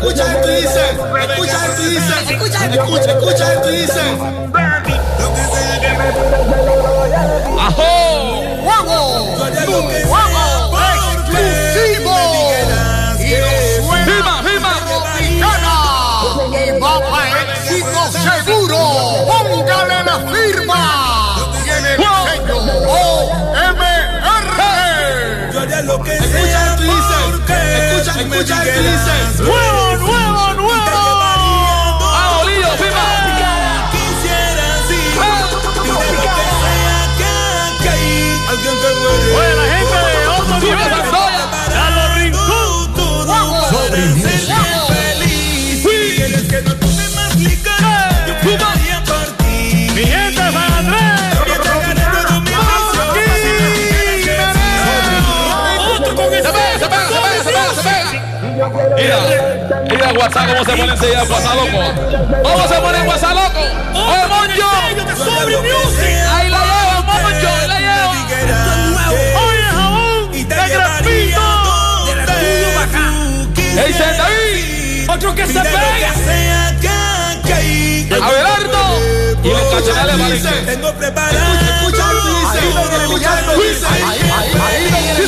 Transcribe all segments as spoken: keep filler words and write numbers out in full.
Escucha esto y dice, escucha esto y dice, escucha, escucha, escucha esto y dice. ¡Ajo! ¡Guago! ¡Guago! ¡Exclusivo! Y lo suena. ¡Firma, firma! ¡Tropicana! Y va para éxito seguro. ¡Póngale la firma! Tiene el sello O M R. Escucha esto y dice, escucha, escucha esto y dice. ¡Nuevo, nuevo, nuevo! ¡Ah, Bolillo, firma! Oye, la gente de otro nivel, Carlos Rincón. Sobre feliz. Quieres que no tome más licor. Yo fumaría por ti. Mi gente de San Andrés. Que te gane todo mi vicio. Otro con ese. Se pega, se pega, se pega, se pega, se pega. Mira, mira WhatsApp cómo se pone enseguida WhatsApp loco. ¿Cómo se pone WhatsApp loco? Oye, Moncho. Ahí la llevan, Moncho, ahí la llevan. Oye, jabón, de crepito. ¡Ey, David! Otro que se pega. Abelardo. Y los cachonales valen. Tengo preparado. Escucha, escucha, escucha, escucha. Ahí, ahí, ahí,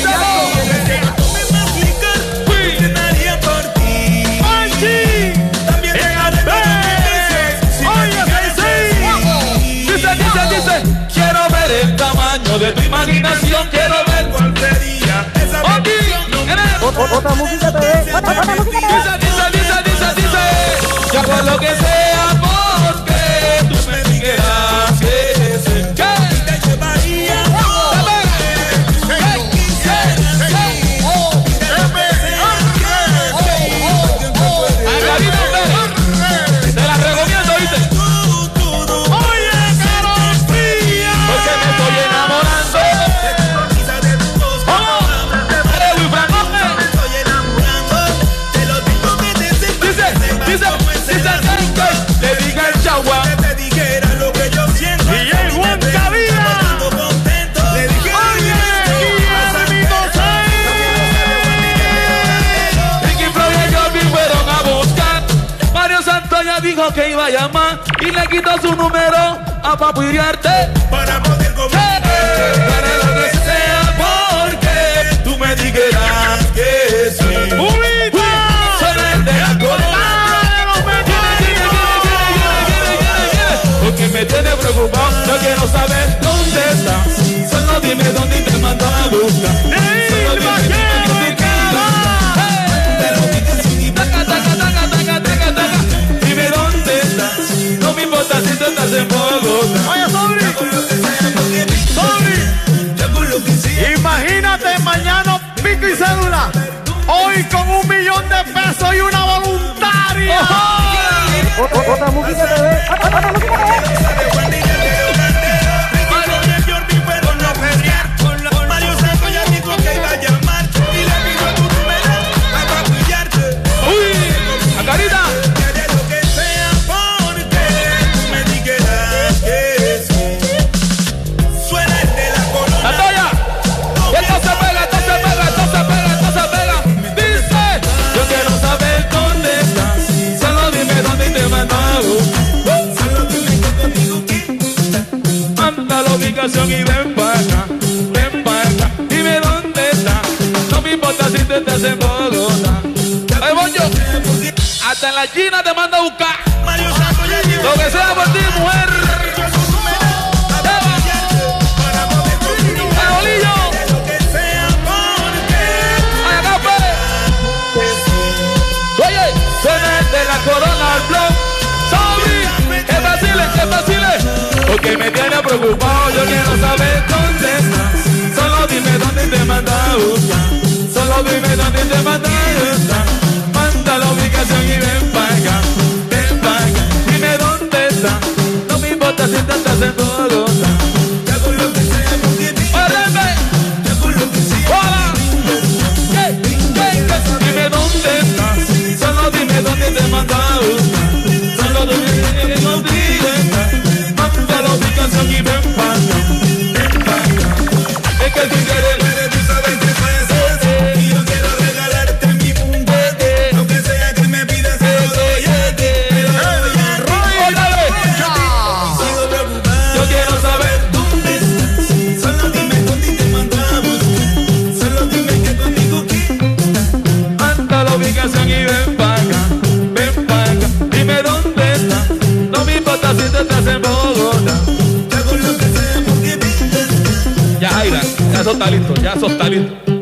quiero ver el tamaño de tu imaginación, quiero ver cuál sería esa versión. Otra música te ve, otra música te ve. Dice, dice, dice, dice, dice, yo hago lo que sea porque tú me dijeras que sí. ¿Qué? te llevaría. Te la recomiendo, ¿viste? Oye, Carol Fría, porque me estoy enamorando. Dice, dice, dice, le diga el chagua. Te dijera lo que yo siento. Y el Juan Cabida. Le dije, Oye, Guillermo Ricky Floyd y Jordi fueron a buscar. Mario Santoya dijo que iba a llamar y le quitó su número a Papu Iriarte. para poder comer. Para lo que sea porque tú me dijeras que sí. ¡Ubita! Soy el de la corona. Porque me tiene preocupado, yo quiero saber dónde estás. Solo dime dónde te mando a buscar. Solo dime dónde te dime dónde estás. No me importa si tú estás en Bogotá. Oye, Sobri, Sobri, Imagínate mañana pico y cédula. Hoy con un millón de pesos y una voluntaria. Otra música te ve, otra música te ve. Mario Santos ya dijo que iba a llamar y le pidió tu número para pillarte. uy, a Carita. Haré lo que sea porque tú me dijeras que sí. Suena el de la corona. La toya. Esto se pega, esto se pega, esto se pega, esto se pega. Dice, yo quiero saber dónde estás. Solo dime dónde te mando a buscar. Solo dime que conmigo quién. Manda la ubicación y ven para acá, ven para acá. Dime dónde estás. No me importa si te estás en Bogotá. Ay, Bonjo, hasta en la China te manda a buscar. Mario Santos ya dijo Lo que sea por ti, mujer. que su número para pillarte. Para poder conmigo. Ay, Bolillo. Haré lo que sea porque Ay, acá, pues. Oye, suena el de la corona al blog. Sobri, es fácil, es fácil. Porque me tiene preocupado, yo quiero saber dónde estás. Solo dime dónde te mando a buscar. Solo dime dónde te mando a buscar. Manda la ubicación y ven para acá, ven para acá. Dime dónde estás. No me importa si te estás en Bogotá. ya con lo que sea porque ti. ¡Órale! Ya con lo que sea. ¡Hola! ¿Qué? ¿Qué? Dime dónde estás. Solo dime dónde te mando a buscar. Solo dime dónde estás. Manda la ubicación y ven para acá, ven para acá. Es que tú quieres. Tú sabes que puedes hacer y yo quiero regalarte mi mundo. eso está listo, ya eso está listo.